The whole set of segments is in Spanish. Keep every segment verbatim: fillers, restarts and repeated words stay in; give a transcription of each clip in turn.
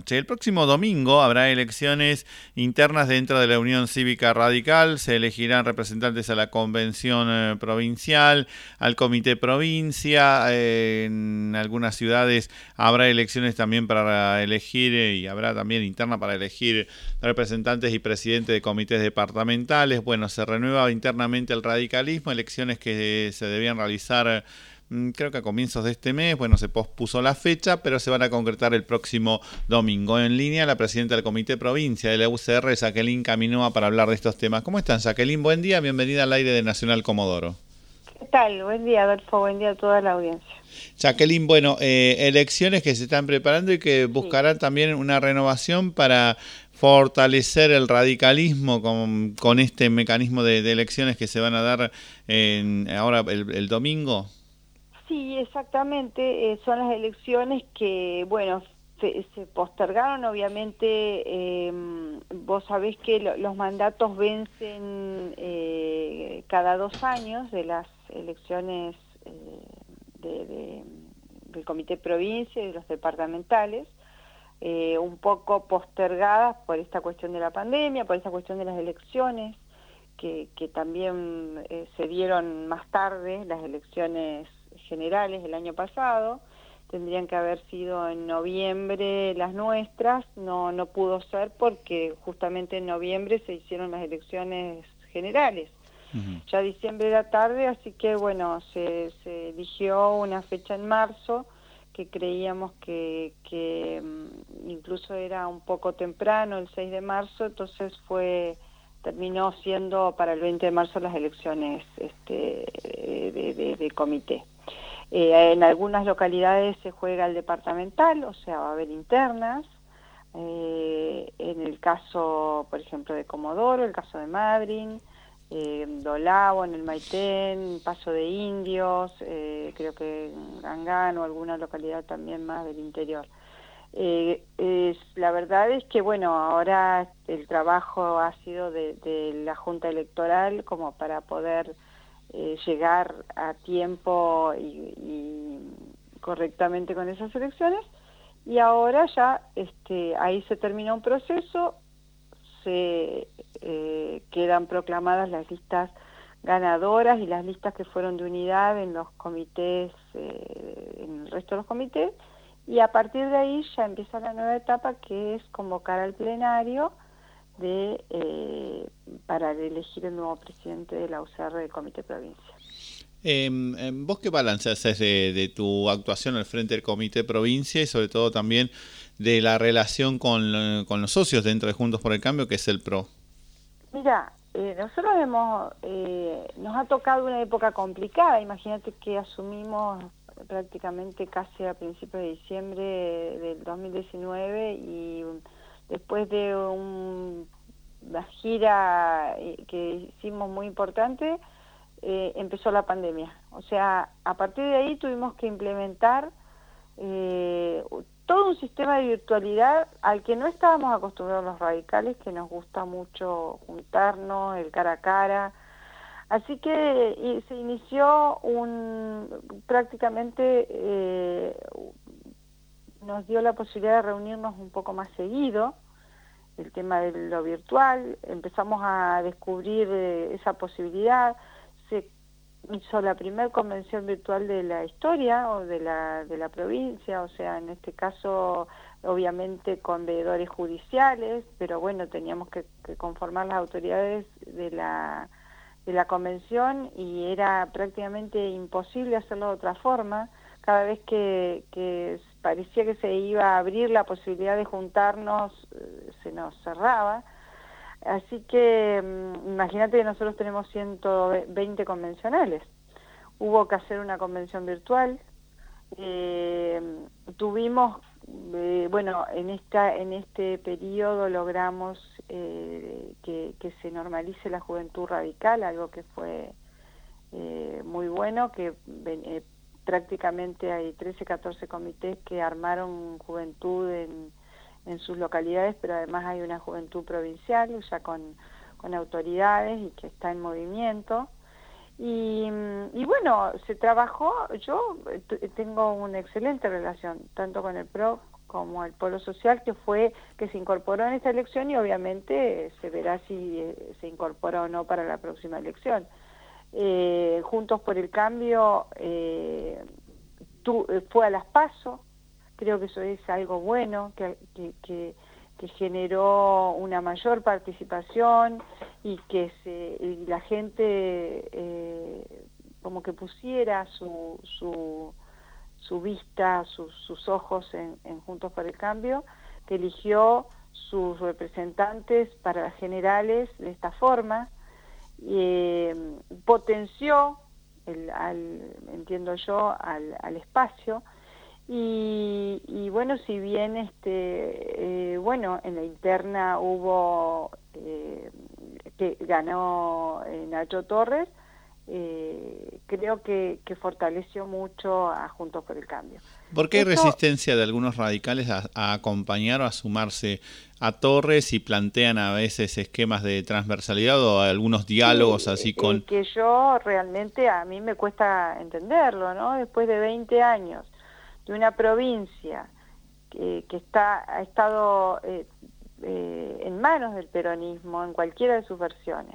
noche. El próximo domingo habrá elecciones internas dentro de la Unión Cívica Radical. Se elegirán representantes a la Convención eh, Provincial, al Comité Provincia. Eh, en algunas ciudades habrá elecciones también para elegir, eh, y habrá también interna para elegir representantes y presidentes de comités departamentales. Bueno, se renueva internamente el radicalismo, elecciones que se debían realizar creo que a comienzos de este mes. Bueno, se pospuso la fecha, pero se van a concretar el próximo domingo. En línea, la presidenta del Comité Provincia de la U C R, Jacqueline Caminoa, para hablar de estos temas. ¿Cómo están, Jacqueline? Buen día, bienvenida al aire de Nacional Comodoro. ¿Qué tal? Buen día, Adolfo, buen día a toda la audiencia. Jacqueline, bueno, eh, elecciones que se están preparando y que buscarán sí. también una renovación para fortalecer el radicalismo con, con este mecanismo de, de elecciones que se van a dar en, ahora el, el domingo. Sí, exactamente, eh, son las elecciones que, bueno, se, se postergaron, obviamente. Eh, vos sabés que lo, los mandatos vencen eh, cada dos años de las elecciones eh, de, de, del Comité Provincia y de los departamentales, eh, un poco postergadas por esta cuestión de la pandemia, por esta cuestión de las elecciones, que, que también eh, se dieron más tarde, las elecciones generales el año pasado. Tendrían que haber sido en noviembre las nuestras, no no pudo ser porque justamente en noviembre se hicieron las elecciones generales. Uh-huh. Ya diciembre era tarde, así que bueno, se, se eligió una fecha en marzo que creíamos que, que incluso era un poco temprano, el seis de marzo, entonces fue terminó siendo para el veinte de marzo las elecciones este, de, de, de comité. Eh, en algunas localidades se juega el departamental, o sea, va a haber internas. Eh, en el caso, por ejemplo, de Comodoro, el caso de Madryn, eh, Dolabo, en el Maitén, Paso de Indios, eh, creo que Gangán o alguna localidad también más del interior. Eh, es, la verdad es que, bueno, ahora el trabajo ha sido de, de la Junta Electoral como para poder Eh, llegar a tiempo y, y correctamente con esas elecciones, y ahora ya este, ahí se termina un proceso, se eh, quedan proclamadas las listas ganadoras y las listas que fueron de unidad en los comités, eh, en el resto de los comités, y a partir de ahí ya empieza la nueva etapa, que es convocar al plenario de eh, para elegir el nuevo presidente de la U C R del Comité Provincia. Eh, ¿Vos qué balance haces de, de tu actuación al frente del Comité Provincia y sobre todo también de la relación con, con los socios dentro de Juntos por el Cambio, que es el P R O? Mira, eh, nosotros hemos, eh, nos ha tocado una época complicada. Imagínate que asumimos prácticamente casi a principios de diciembre del dos mil diecinueve, y después de un, una gira que hicimos muy importante, eh, empezó la pandemia. O sea, a partir de ahí tuvimos que implementar eh, todo un sistema de virtualidad al que no estábamos acostumbrados los radicales, que nos gusta mucho juntarnos, el cara a cara. Así que y se inició un prácticamente eh, nos dio la posibilidad de reunirnos un poco más seguido, el tema de lo virtual. Empezamos a descubrir eh, esa posibilidad. Se hizo la primera convención virtual de la historia o de la, de la provincia, o sea, en este caso obviamente con veedores judiciales, pero bueno, teníamos que, que conformar las autoridades de la, de la convención, y era prácticamente imposible hacerlo de otra forma. Cada vez que, que parecía que se iba a abrir la posibilidad de juntarnos, se nos cerraba. Así que imagínate que nosotros tenemos ciento veinte convencionales. Hubo que hacer una convención virtual. Eh, tuvimos, eh, bueno, en esta en este periodo logramos eh, que, que se normalice la juventud radical, algo que fue eh, muy bueno, que eh, prácticamente hay trece, catorce comités que armaron juventud en, en sus localidades, pero además hay una juventud provincial ya con, con autoridades y que está en movimiento. Y, y bueno, se trabajó, yo tengo una excelente relación, tanto con el P R O como el Polo Social, que fue que se incorporó en esta elección y obviamente se verá si eh, se incorpora o no para la próxima elección. Eh, Juntos por el Cambio eh, tu, eh, fue a las PASO, creo que eso es algo bueno, que, que, que, que generó una mayor participación y que se, y la gente eh, como que pusiera su, su, su vista, sus, sus ojos en, en Juntos por el Cambio, que eligió sus representantes para las generales de esta forma, eh, potenció, el, al, entiendo yo, al, al espacio, y, y bueno, si bien este, eh, bueno, en la interna hubo, eh, que ganó eh, Nacho Torres, eh, creo que, que fortaleció mucho a Juntos por el Cambio. ¿Por qué hay Esto, resistencia de algunos radicales a, a acompañar o a sumarse a Torres y plantean a veces esquemas de transversalidad o algunos diálogos sí, así eh, con... que yo realmente, a mí me cuesta entenderlo, ¿no? Después de veinte años de una provincia que, que está, ha estado eh, eh, en manos del peronismo en cualquiera de sus versiones,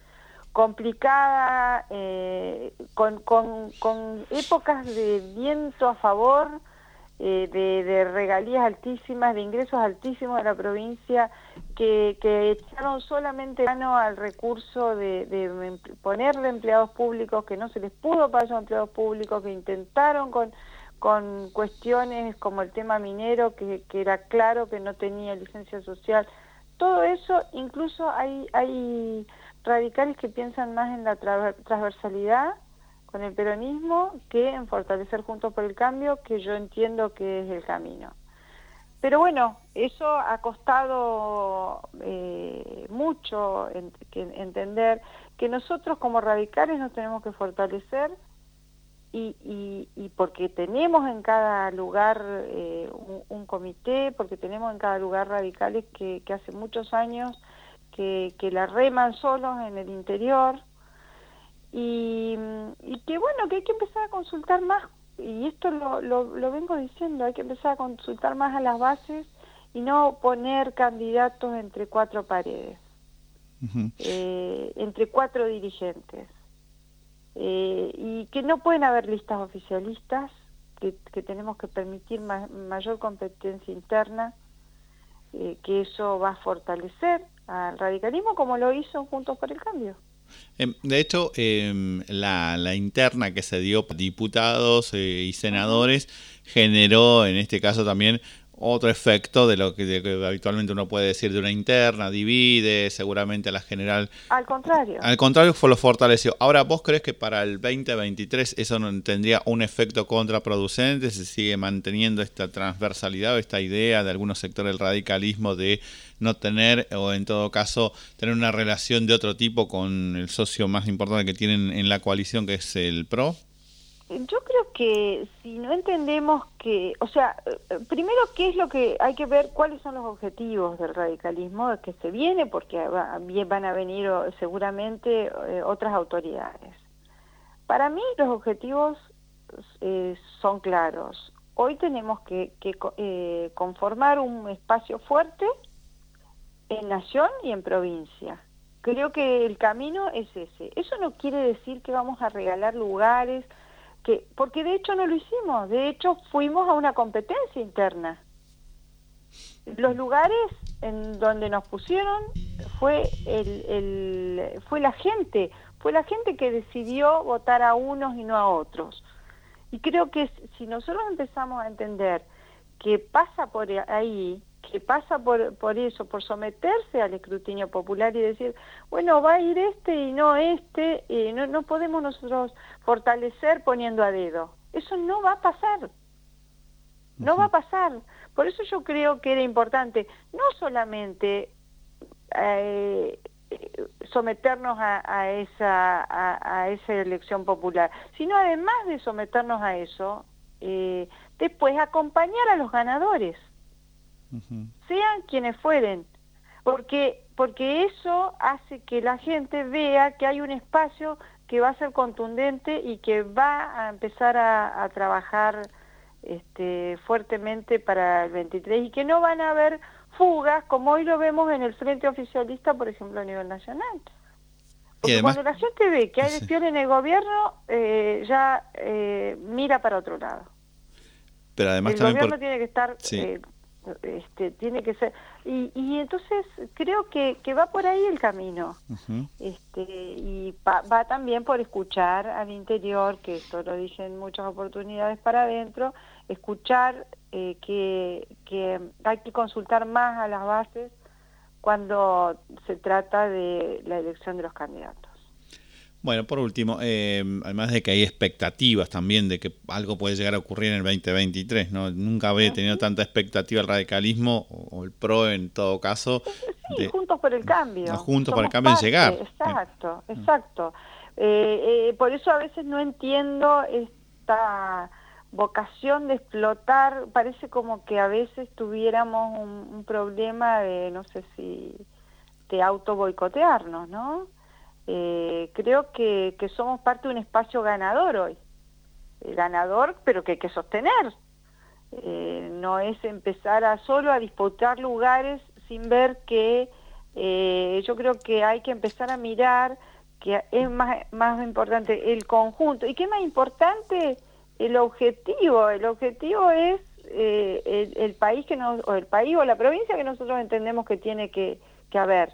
complicada, eh, con, con, con épocas de viento a favor, eh, de, de regalías altísimas, de ingresos altísimos de la provincia, que, que echaron solamente mano al recurso de, de ponerle empleados públicos, que no se les pudo pagar a empleados públicos, que intentaron con, con cuestiones como el tema minero, que, que era claro que no tenía licencia social. Todo eso, incluso hay... hay radicales que piensan más en la tra transversalidad con el peronismo que en fortalecer Juntos por el Cambio, que yo entiendo que es el camino. Pero bueno, eso ha costado eh, mucho en, que, entender que nosotros como radicales nos tenemos que fortalecer y, y, y porque tenemos en cada lugar eh, un, un comité, porque tenemos en cada lugar radicales que, que hace muchos años Que, que la reman solos en el interior y, y que bueno, que hay que empezar a consultar más, y esto lo, lo, lo vengo diciendo, hay que empezar a consultar más a las bases y no poner candidatos entre cuatro paredes, uh-huh. eh, entre cuatro dirigentes, eh, y que no pueden haber listas oficialistas, que, que tenemos que permitir ma mayor competencia interna, eh, que eso va a fortalecer al radicalismo como lo hizo Juntos por el Cambio. De hecho, eh, la, la interna que se dio por diputados eh, y senadores uh-huh. generó en este caso también otro efecto de lo que, de que habitualmente uno puede decir de una interna, divide, seguramente a la general... Al contrario. Al contrario, fue lo fortaleció. Ahora, ¿vos crees que para el veinte veintitrés eso no tendría un efecto contraproducente? ¿Se sigue manteniendo esta transversalidad o esta idea de algunos sectores del radicalismo de no tener, o en todo caso, tener una relación de otro tipo con el socio más importante que tienen en la coalición, que es el P R O? Yo creo que si no entendemos que, o sea, primero qué es lo que hay que ver, cuáles son los objetivos del radicalismo que se viene, porque va, van a venir seguramente eh, otras autoridades. Para mí los objetivos eh, son claros. Hoy tenemos que, que eh, conformar un espacio fuerte en nación y en provincia. Creo que el camino es ese. Eso no quiere decir que vamos a regalar lugares, que, porque de hecho no lo hicimos, de hecho fuimos a una competencia interna. Los lugares en donde nos pusieron fue el, el fue la gente, fue la gente que decidió votar a unos y no a otros. Y creo que si nosotros empezamos a entender que pasa por ahí, que pasa por, por eso, por someterse al escrutinio popular y decir, bueno, va a ir este y no este, y no, no podemos nosotros fortalecer poniendo a dedo. Eso no va a pasar. No uh-huh. va a pasar. Por eso yo creo que era importante no solamente eh, someternos a, a, esa, a, a esa elección popular, sino además de someternos a eso, eh, después acompañar a los ganadores. Uh-huh. Sean quienes fueren, porque porque eso hace que la gente vea que hay un espacio que va a ser contundente y que va a empezar a, a trabajar este, fuertemente para el veintitrés y que no van a haber fugas como hoy lo vemos en el frente oficialista, por ejemplo, a nivel nacional. Porque además, cuando la gente ve que hay despeón en el gobierno, eh, ya eh, mira para otro lado. Pero además el también gobierno por... tiene que estar, sí. eh, este, tiene que ser, y, y entonces creo que, que va por ahí el camino. Uh-huh. este, y va, va también por escuchar al interior, que esto lo dije en muchas oportunidades para adentro, escuchar eh, que, que hay que consultar más a las bases cuando se trata de la elección de los candidatos. Bueno, por último, eh, además de que hay expectativas también de que algo puede llegar a ocurrir en el veinte veintitrés, ¿no? Nunca había tenido tanta expectativa el radicalismo, o el P R O en todo caso. Sí, de, Juntos por el Cambio. No, juntos Somos por el Cambio parte, en llegar. Exacto, eh. exacto. Eh, eh, por eso a veces no entiendo esta vocación de explotar, parece como que a veces tuviéramos un, un problema de, no sé si, de auto boicotearnos, ¿no? Eh, creo que, que somos parte de un espacio ganador hoy, eh, ganador pero que hay que sostener, eh, no es empezar a solo a disputar lugares sin ver que eh, yo creo que hay que empezar a mirar que es más, más importante el conjunto, y que es más importante el objetivo, el objetivo es eh, el, el país que nos, o el país o la provincia que nosotros entendemos que tiene que, que haber.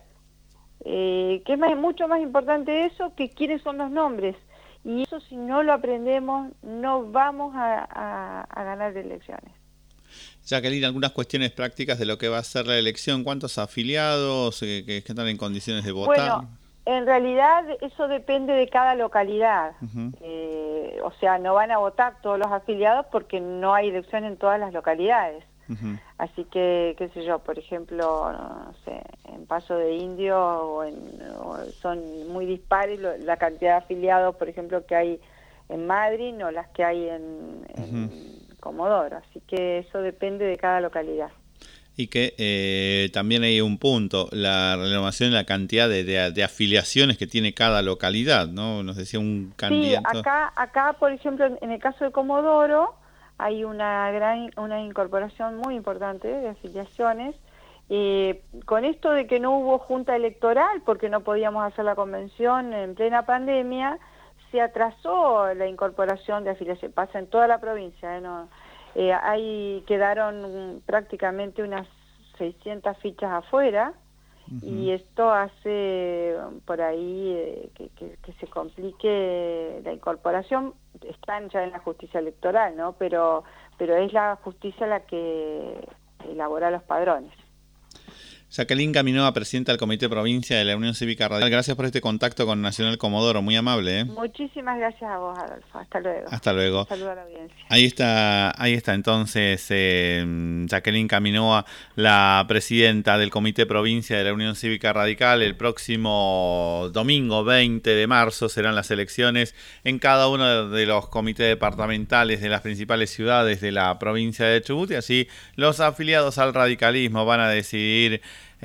Eh, que es más, mucho más importante eso que quiénes son los nombres, y eso si no lo aprendemos no vamos a, a, a ganar elecciones. Jacqueline, algunas cuestiones prácticas de lo que va a ser la elección. ¿Cuántos afiliados eh, que, que están en condiciones de votar? Bueno, en realidad eso depende de cada localidad. Uh-huh. eh, o sea, no van a votar todos los afiliados porque no hay elección en todas las localidades. Uh-huh. Así que, qué sé yo, por ejemplo, no sé, en Paso de Indio o en, o son muy dispares lo, la cantidad de afiliados, por ejemplo, que hay en Madrid o las que hay en, en uh-huh. Comodoro. Así que eso depende de cada localidad. Y que eh, también hay un punto, la renovación de la cantidad de, de, de afiliaciones que tiene cada localidad, ¿no? Nos decía un candidato. Sí, acá, acá por ejemplo, en el caso de Comodoro, hay una gran una incorporación muy importante de afiliaciones. Eh, con esto de que no hubo junta electoral porque no podíamos hacer la convención en plena pandemia, se atrasó la incorporación de afiliaciones. Pasa en toda la provincia, ¿eh? No, eh, ahí quedaron prácticamente unas seiscientas fichas afuera. Uh-huh. Y esto hace por ahí eh, que, que, que se complique la incorporación. Están ya en la justicia electoral, ¿no? Pero, pero es la justicia la que elabora los padrones. Jacqueline Caminoa, presidenta del Comité Provincia de la Unión Cívica Radical. Gracias por este contacto con Nacional Comodoro, muy amable, ¿eh? Muchísimas gracias a vos, Adolfo. Hasta luego. Hasta luego. Un saludo a la audiencia. Ahí está, ahí está entonces eh, Jacqueline Caminoa, la presidenta del Comité Provincia de la Unión Cívica Radical. El próximo domingo veinte de marzo serán las elecciones en cada uno de los comités departamentales de las principales ciudades de la provincia de Chubut, y así los afiliados al radicalismo van a decidir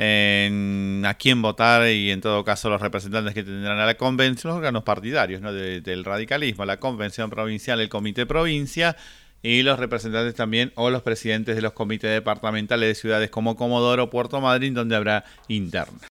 en a quién votar, y en todo caso los representantes que tendrán a la convención, los órganos partidarios, ¿no? de, del radicalismo, la convención provincial, el comité provincia, y los representantes también o los presidentes de los comités departamentales de ciudades como Comodoro, Puerto Madryn, donde habrá interna.